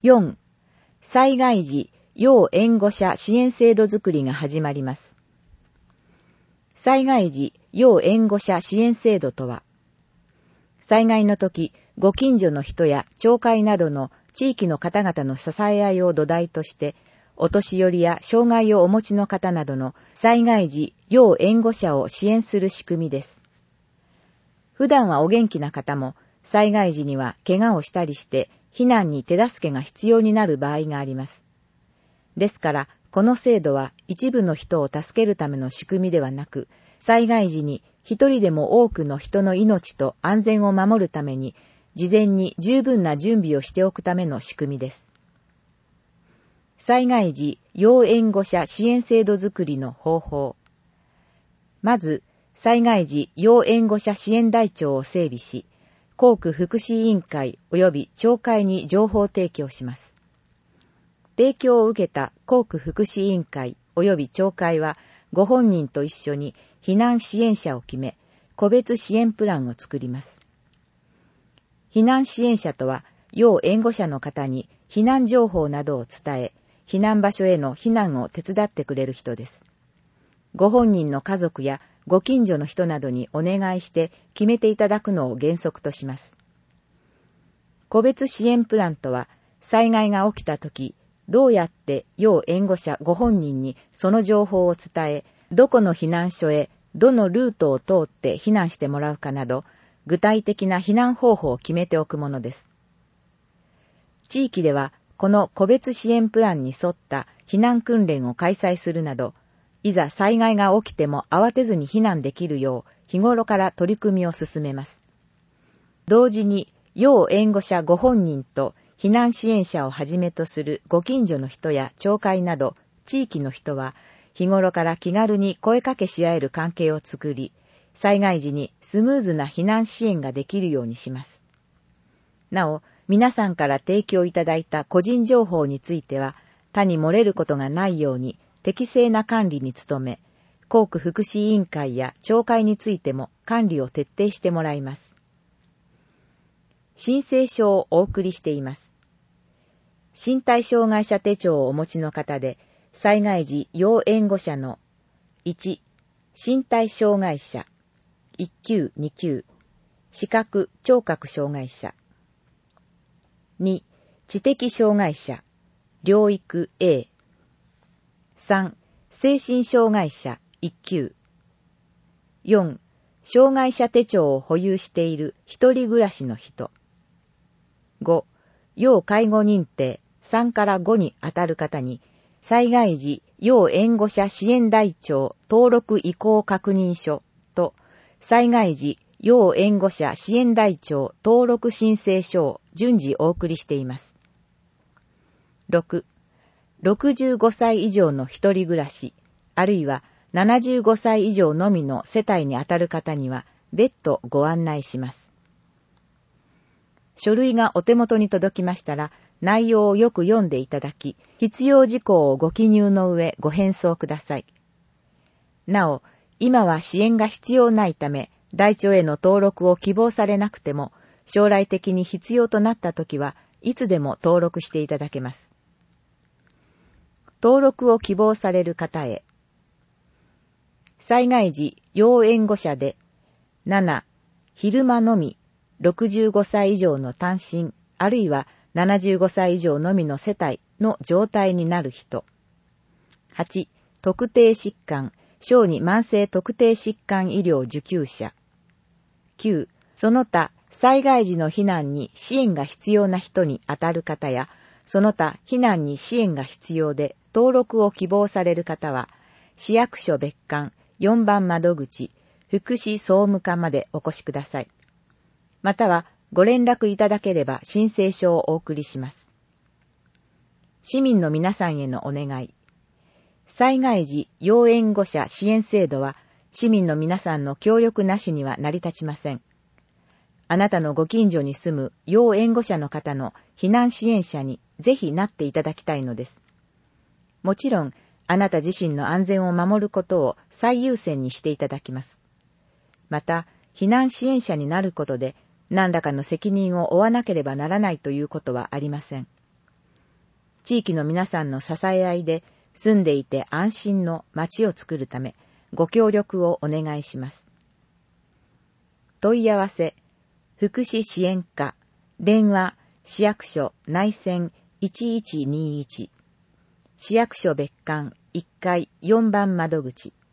4、災害時要援護者支援制度づくりが始まります。災害時要援護者支援制度とは、災害の時、ご近所の人や町会などの地域の方々の支え合いを土台として、お年寄りや障害をお持ちの方などの災害時要援護者を支援する仕組みです。普段はお元気な方も、災害時には怪我をしたりして避難に手助けが必要になる場合があります。ですから、この制度は一部の人を助けるための仕組みではなく、災害時に一人でも多くの人の命と安全を守るために、事前に十分な準備をしておくための仕組みです。災害時要援護者支援制度づくりの方法。まず、災害時要援護者支援台帳を整備し、校区福祉委員会及び町会に情報提供します。提供を受けた校区福祉委員会及び町会は、ご本人と一緒に避難支援者を決め、個別支援プランを作ります。避難支援者とは、要援護者の方に避難情報などを伝え、避難場所への避難を手伝ってくれる人です。ご本人の家族やご近所の人などにお願いして決めていただくのを原則とします。個別支援プランとは、災害が起きたとき、どうやって要援護者ご本人にその情報を伝え、どこの避難所へどのルートを通って避難してもらうかなど、具体的な避難方法を決めておくものです。地域では、この個別支援プランに沿った避難訓練を開催するなど、いざ災害が起きても慌てずに避難できるよう日頃から取り組みを進めます。同時に、要援護者ご本人と避難支援者をはじめとするご近所の人や町会など地域の人は、日頃から気軽に声かけし合える関係を作り、災害時にスムーズな避難支援ができるようにします。なお、皆さんから提供いただいた個人情報については、他に漏れることがないように適正な管理に努め、校区福祉委員会や町会についても管理を徹底してもらいます。申請書をお送りしています。身体障害者手帳をお持ちの方で、災害時要援護者の1、身体障害者、1級2級、視覚聴覚障害者、2、知的障害者、療育 A、3、精神障害者1級、4、障害者手帳を保有している一人暮らしの人、5、要介護認定3から5にあたる方に、災害時要援護者支援台帳登録意向確認書と、災害時要援護者支援台帳登録申請書を順次お送りしています。6、65歳以上の一人暮らし、あるいは75歳以上のみの世帯にあたる方には別途ご案内します。書類がお手元に届きましたら、内容をよく読んでいただき、必要事項をご記入の上ご返送ください。なお、今は支援が必要ないため、台帳への登録を希望されなくても、将来的に必要となったときはいつでも登録していただけます。登録を希望される方へ。災害時要援護者で、7、昼間のみ、65歳以上の単身、あるいは75歳以上のみの世帯の状態になる人。8、特定疾患、小児慢性特定疾患医療受給者。9、その他災害時の避難に支援が必要な人にあたる方や、その他避難に支援が必要で登録を希望される方は、市役所別館4番窓口、福祉総務課までお越しください。または、ご連絡いただければ申請書をお送りします。市民の皆さんへのお願い。災害時要援護者支援制度は、市民の皆さんの協力なしには成り立ちません。あなたのご近所に住む要援護者の方の避難支援者にぜひなっていただきたいのです。もちろん、あなた自身の安全を守ることを最優先にしていただきます。また、避難支援者になることで、何らかの責任を負わなければならないということはありません。 地域の皆さんの支え合いで住んでいて安心の町を作るため、ご協力をお願いします。問い合わせ、福祉支援課、電話、市役所内線1121、市役所別館1階4番窓口。